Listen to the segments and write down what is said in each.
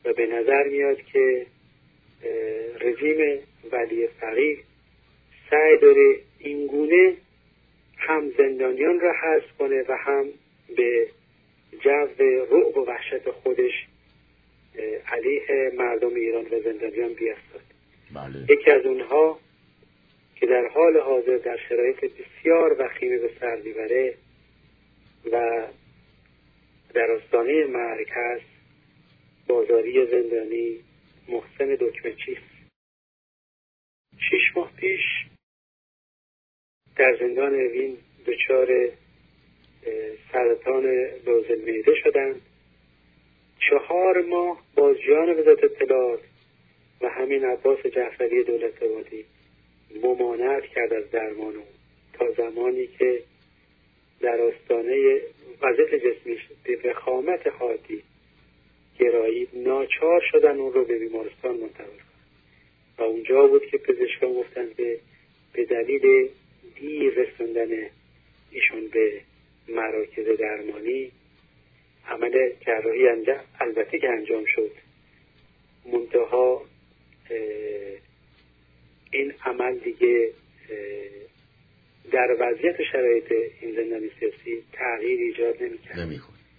و به نظر میاد که رژیم ولی فقیه سعی داره اینگونه هم زندانیان را حذف کنه و هم به جو رعب و وحشت خودش علیه مردم ایران و زندانیان بیستاد. بله. یکی از اونها که در حال حاضر در شرایط بسیار وخیمه به سر میبره و در آستانه مرگ هست، بازاری زندانی محسن دکمه‌چی است. 6 ماه پیش در زندان اوین دچار سرطان لوز معده شدند. 4 ماه بازجویان وزارت اطلاعات و همین عباس جعفری دولت‌آبادی ممانعت کرد از درمان او تا زمانی که در آستانه وضعیت جسمیش به وخامت حادی گرایید، ناچار شدن اون رو به بیمارستان منتقل کنند و اونجا بود که پزشکان گفتند به دلیل دیر رسوندن ایشون به مراکز درمانی عمل جراحی البته که انجام شد، منتها این عمل دیگه در وضعیت شرایط این زندانی سیاسی تغییر ایجاد نمی‌کنه.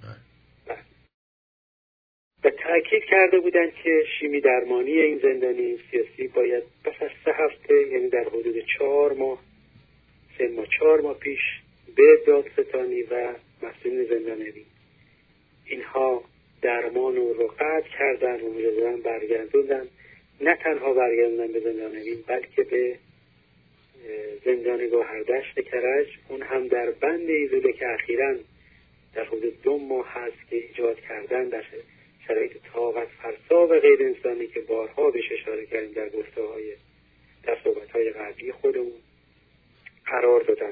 و تأکید کرده بودند که شیمی درمانی این زندانی سیاسی باید پس از 3 هفته، یعنی در حدود 4 ماه 4 ماه پیش به دادستانی و مسئولین زندان اوین اینها درمان رو قطع کردن و مجدداً برگردوندن. نه تنها برگردوندن به زندان اوین بلکه به زندان گوهردشت کرج، اون هم در بند ایزوله که اخیراً در حدود 2 ماه هست که ایجاد کردن در شرایط طاقت فرسا و غیر انسانی که بارها بهش اشاره کردیم در صحبت‌های قبلی خودمون قرار دادن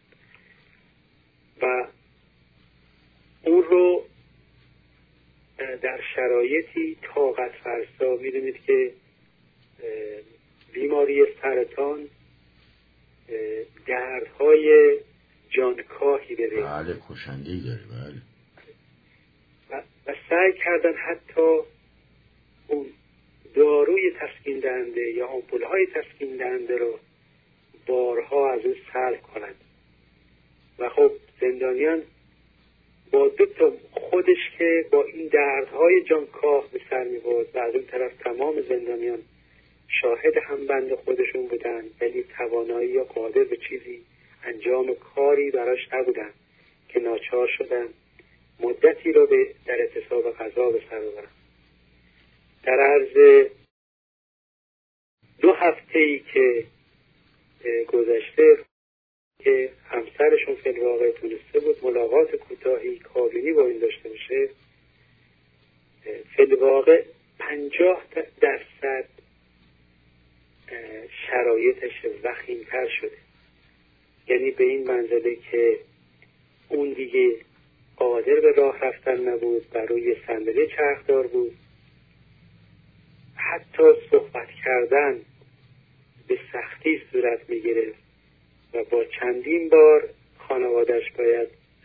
و اون رو در شرایطی طاقت فرسا، می‌دونید که بیماری سرطان دردهای جانکاهی داره، بله، کشنده‌ای داره، بله. و سعی کردن حتی اون داروی تسکین دهنده یا آمپول‌های تسکین دهنده رو بارها از اون سلب کنند و خب زندانیان با 2 تا خودش که با این دردهای جانکاه به سر می‌برد و از اون طرف تمام زندانیان شاهد هم بند خودشون بودن ولی توانایی یا قادر به چیزی انجام کاری براش نبودن که ناچار شدن مدتی رو در اعتصاب غذا به سر ببرن. در عرض 2 هفته‌ای که گذشته که همسرشون فی الواقع تونسته بود ملاقات کوتاهی کابینی با این داشته باشه، فی الواقع 50% شرایطش وخیم‌تر شده، یعنی به این منزله که اون دیگه قادر به راه رفتن نبود، بر روی صندلی چرخدار بود، حتی صحبت کردن به سختی صورت می‌گرفت و با چندین بار خانواده‌اش باید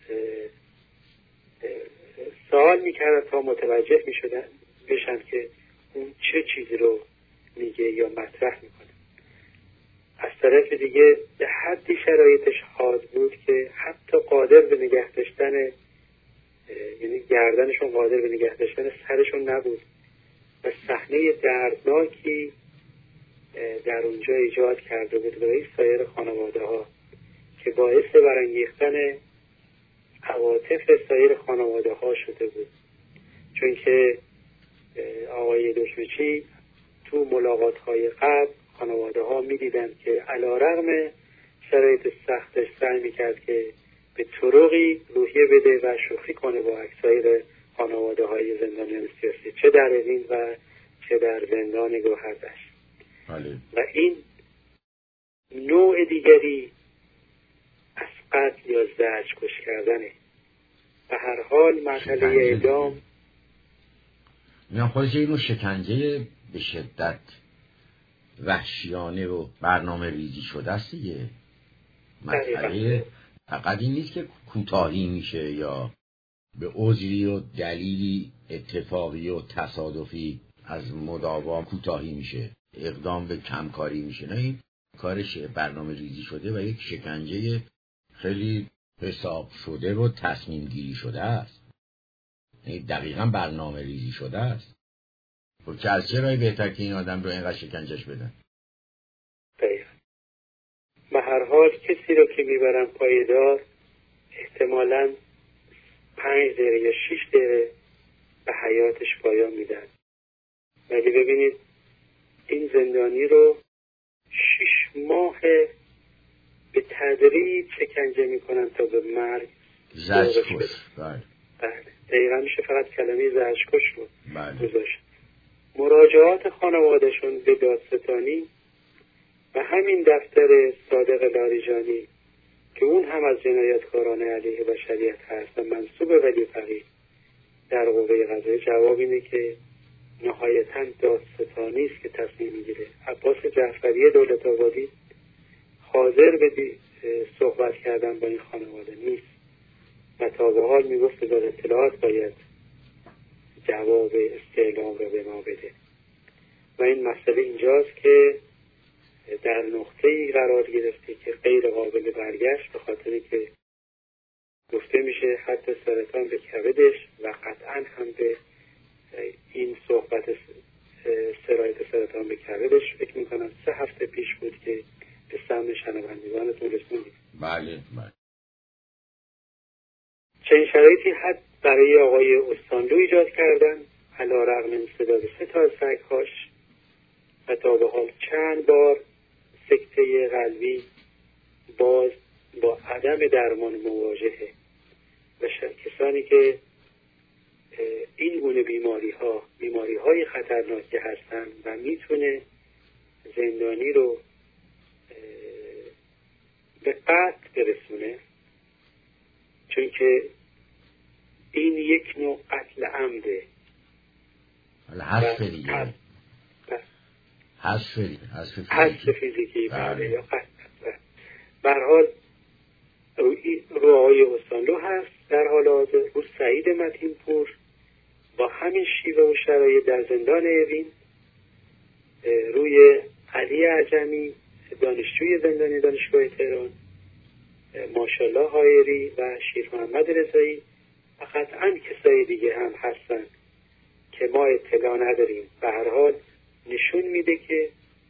سوال می‌کردن تا متوجه بشن که اون چه چیزی رو میگه یا مطرح میکنه. از طرف دیگه به حدی شرایطش حاد بود که حتی قادر به نگه داشتن، یعنی گردنشون قادر به نگه داشتن سرشون نبود و صحنه دردناکی در اونجا ایجاد کرده بود برای سایر خانواده ها که باعث برانگیختن عواطف سایر خانواده ها شده بود، چون که آقای دکمه‌چی تو ملاقات های قبل خانواده ها می دیدن که علیرغم شرایط سختش سعی می کرد که به طرقی روحیه بده و شوخی کنه با اکثر خانواده های زندانیان سیاسی، چه در اوین و چه در زندان گوهردشت. و این نوع دیگری از قتل یا زجرکش کردنه. به هر حال مسئله اعدام اینا خودش یه نوع شکنجه به شدت وحشیانه و برنامه ریزی شده است دیگه. مسئله فقط این نیست که کوتاهی میشه یا به عذری و دلیلی اتفاقی و تصادفی از مداوا کوتاهی میشه، اقدام به کمکاری میشه. نه، این کارش برنامه ریزی شده و یک شکنجه خیلی حساب شده و تصمیم گیری شده است. دقیقاً برنامه ریزی شده است. و که از چه رای بهتر که این آدم رو اینقدر شکنجهش بدن؟ دقیقاً. به هر حال کسی رو که میبرن پایدار احتمالاً 5 دقیقه یا 6 دقیقه به حیاتش پایان میدن. ولی ببینید این زندانی رو 6 ماه به تدریج شکنجه میکنن تا به مرگ زجرکش. بله. دقیقا میشه فقط کلمه زجرکش رو گذاشت. مراجعات خانوادهشون به دادستانی و همین دفتر صادق لاریجانی که اون هم از جنایتکاران علیه بشریت هست و منصوب ولی فقیه در قوه قضاییه، جواب اینه که نهایتاً دادستانی است که تصمیم میگیره. عباس جعفری دولت آبادی حاضر به صحبت کردن با این خانواده نیست و تا به حال میگفت وزارت اطلاعات باید جواب استعلام رو به ما بده. و این مسئله اینجاست که در نقطه‌ای قرار گرفته که غیر قابل برگشت، به خاطری که گفته میشه حتی سرطان به کبدش و قطعاً هم به این صحبت سرایت سرطان به کبدش فکر میکنم 3 هفته پیش بود که به سهم شنوندگانتون رسوندیم. بله. چنین شرایطی حد برای آقای استانلو ایجاد کردن علیرغم انسداد 3 تا از سگ‌هاش و تا به حال چند بار سکته قلبی باز با عدم درمان مواجهه و کسانی که این گونه بیماری های خطرناکی هستن و میتونه زندانی رو به قتل برسونه، چون که این یک نوع قتل عمده. حذف فیزیکی بله یا قتل. به هر حال رو آقای استانلو هست در حال حاضر، رو سعید متین‌پور با همین شیوه و شرایط در زندان اوین، روی علی عجمی دانشجوی زندانی دانشگاه تهران، ماشاءالله هایری و شیر محمد رضایی و قطعاً کسای دیگه هم هستن که ما اطلاع نداریم. به هر حال نشون میده که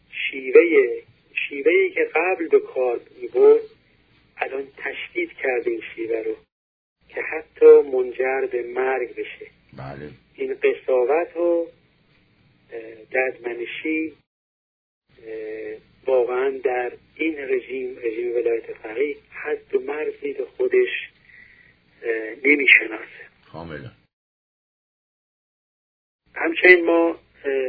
شیوهی که قبل به کار میبرد الان تشدید کرده این شیوه رو که حتی منجر به مرگ بشه. بله. این قساوت و ددمنشی واقعا در این رژیم ولایت فقیه حد و مرزی به خودش نمیشناسه کاملا. همچنین ما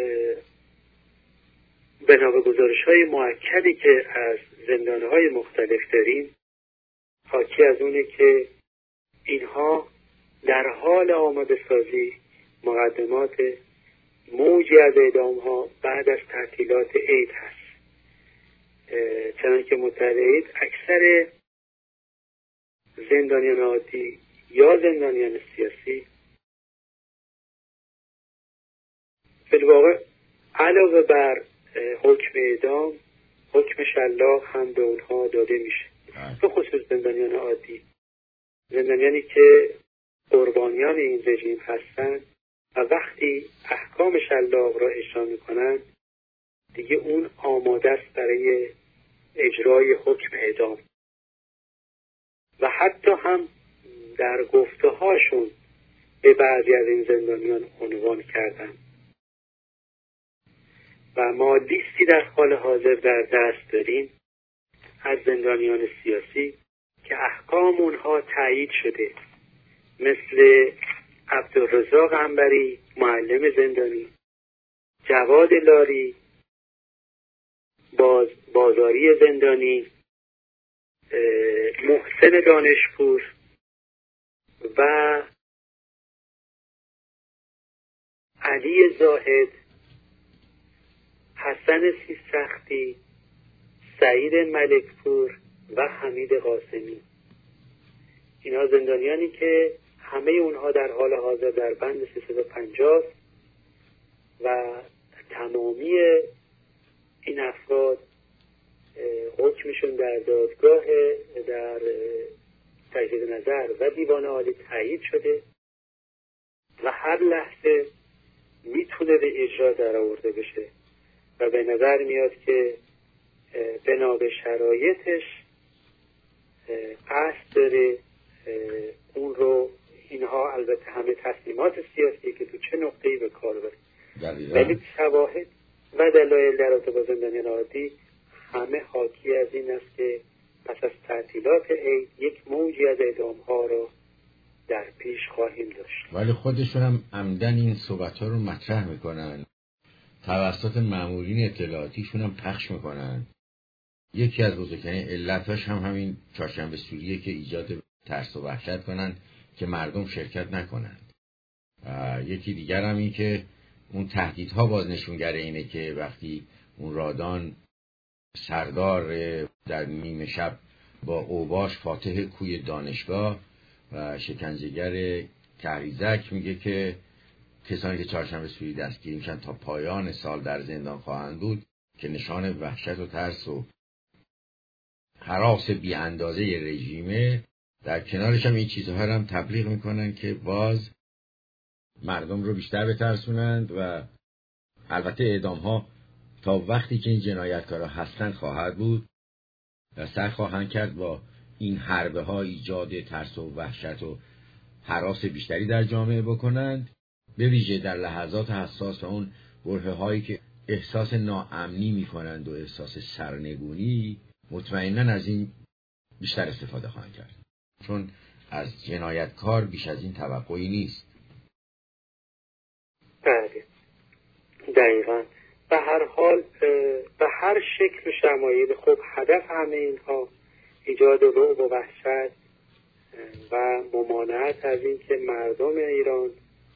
بنا به گزارش‌های مؤکدی که از زندان‌های مختلف داریم حاکی از اونه که اینها در حال آماده سازی مقدمات موجی از اعدام‌ها بعد از تعطیلات عید هست. چنانکه مطلعید اکثر زندانیان عادی یا زندانیان سیاسی بالواقع علاوه بر حکم اعدام حکم شلاق هم به اونها داده میشه، به خصوص زندانیان عادی، زندانیانی که قربانیان این رژیم هستن و وقتی احکام شلاق را اجرا میکنن دیگه اون آماده است برای اجرای حکم اعدام و حتی هم در گفته هاشون به بعضی از این زندانیان عنوان کردن و ما لیستی در حال حاضر در دست داریم از زندانیان سیاسی که احکام اونها تایید شده، مثل عبدالرزاق عنبری معلم زندانی، جواد لاری بازاری زندانی، محسن دانشپور و علی زاهد، حسن سیستختی، سعید ملکپور و حمید قاسمی. اینا زندانیانی که همه اونها در حال حاضر در بند 350 و تمامی این افراد حکمشون در دادگاه در تجدید نظر و دیوان عالی تایید شده و هر لحظه میتونه به اجرا در آورده بشه و به نظر میاد که بنا به شرایطش قصد داره اون رو، اینها البته همه تصمیمات سیاسی که تو چه نقطه‌ای به کار بره، ولی شواهد و دلایل در ارتباط با زندانیان عادی همه حاکی از این است که پس از تعطیلات عید یک موجی از اعدام‌ها را در پیش خواهیم داشت. ولی خودشون هم عمدن این صحبت‌ها رو مطرح میکنن، توسط مامورین اطلاعاتیشون هم پخش میکنن. یکی از بزرگترین علتاش هم همین چهارشنبه سوریه که ایجاد ترس و وحشت کنن که مردم شرکت نکنند. یکی دیگر هم این که اون تهدیدها باز نشونگر اینه که وقتی اون رادان سردار در نیمه شب با اوباش فاتح کوی دانشگاه و شکنجهگر کهریزک میگه که کسانی که چهارشنبه سوری دستگیر میشن تا پایان سال در زندان خواهند بود، که نشان وحشت و ترس و هراس بی اندازه رژیمه. در کنارش هم این چیزها هم تبلیغ میکنن که باز مردم رو بیشتر بترسونند و البته اعدام ها تا وقتی که این جنایتکارا هستند خواهد بود و سعی خواهند کرد با این حربه ها ایجاد ترس و وحشت و هراس بیشتری در جامعه بکنند، به ویژه در لحظات حساس و اون برهه هایی که احساس ناامنی میکنند و احساس سرنگونی. مطمئناً از این بیشتر استفاده خواهند کرد، چون از جنایتکار بیش از این توقعی نیست. بله دقیقاً. به هر حال به هر شکل و شمایل، خب هدف همه اینها ایجاد رعب و وحشت و ممانعت از این که مردم ایران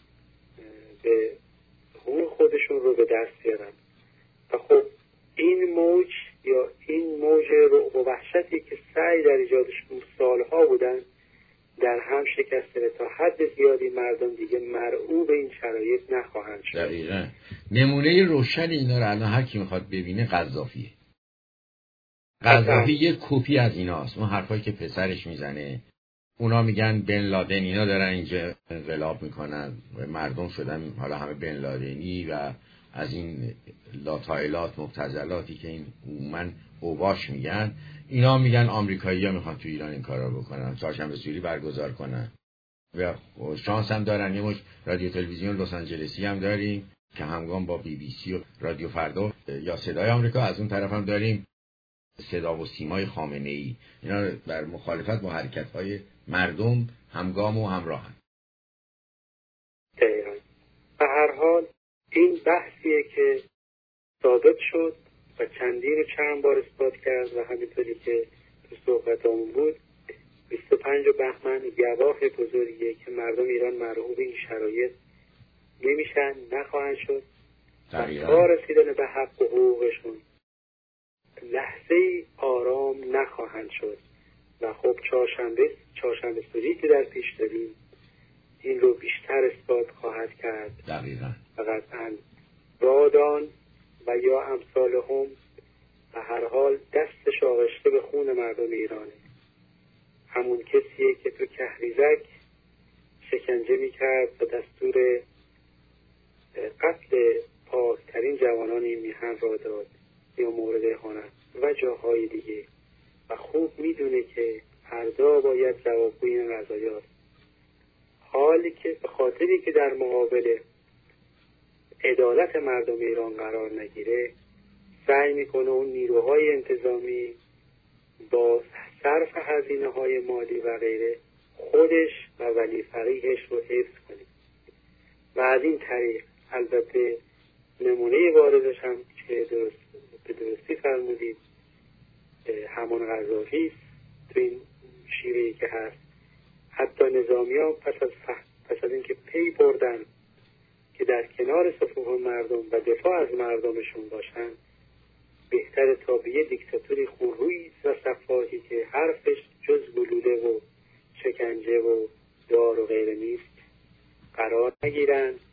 به حقوق خودشون رو به دست بیارن. و خب این موج یا این موج رعب و وحشتی که سعی در ایجادش سالها بودن در هم شکسته، تا حد زیادی مردم دیگه مرعوب این شرایط نخواهند شد. دقیقاً. نمونه روشن اینا رو الان هر کی میخواد ببینه قذافیه. قذافی یک کپی از ایناست. اون حرفایی که پسرش میزنه، اونا میگن بن لادن، اینا دارن اینجا انقلاب میکنن و مردم شدن حالا همه بن لادنی و از این لاتایلات مبتذلاتی که این من اوباش میگن. اینا میگن آمریکایی‌ها میخوان تو ایران این کارا بکنن، چهارشنبه سوری برگزار کنن. و شانس هم دارن یه مش رادیو تلویزیون لس آنجلسی هم داریم که همگام با بی بی سی و رادیو فردا یا صدای آمریکا، از اون طرف هم داریم صدا و سیمای خامنه‌ای. اینا بر مخالفت با حرکت‌های مردم همگام و همراهن. دقیقاً. به هر حال این بحثیه که ثابت شد و چندین و چند بار اثبات کرد و همینطوری که تو صحبتامون بود 25 بهمن گواه بزرگیه که مردم ایران مرعوب این شرایط نمیشن، نخواهند شد و تا رسیدن به حق و حقوقشون لحظه‌ای آرام نخواهند شد. و خب چهارشنبه سوری که در پیش داریم این رو بیشتر اثبات خواهد کرد. دقیقاً. و قطعاً رادان و یا امثال هم به هر حال دستش آغشته به خون مردم ایرانه. همون کسیه که تو کهریزک شکنجه میکرد و دستور قتل پاکترین جوانان این میهن را داد یا مورد اهانت و جاهای دیگه، و خوب میدونه که فردا باید جوابگوی این قضایاست. حالی که به خاطری که در مقابل عدالت مردم ایران قرار نگیره، سعی میکنه اون نیروهای انتظامی با صرف هزینه‌های مالی و غیره خودش و ولی فقیهش رو حفظ کنه. و از این طریق البته نمونه بارزش هم که به درستی فرمودید همون قذافی است. تو این شیوهی که هست حتی نظامیان پس از اینکه پی بردن که در کنار صفوف مردم و دفاع از مردمشون باشن، بهتره تا به یه دیکتاتوری خونرویی و صفاحی که حرفش جز گلوله و شکنجه و امیدوار و غیر نیست قرار نگیرند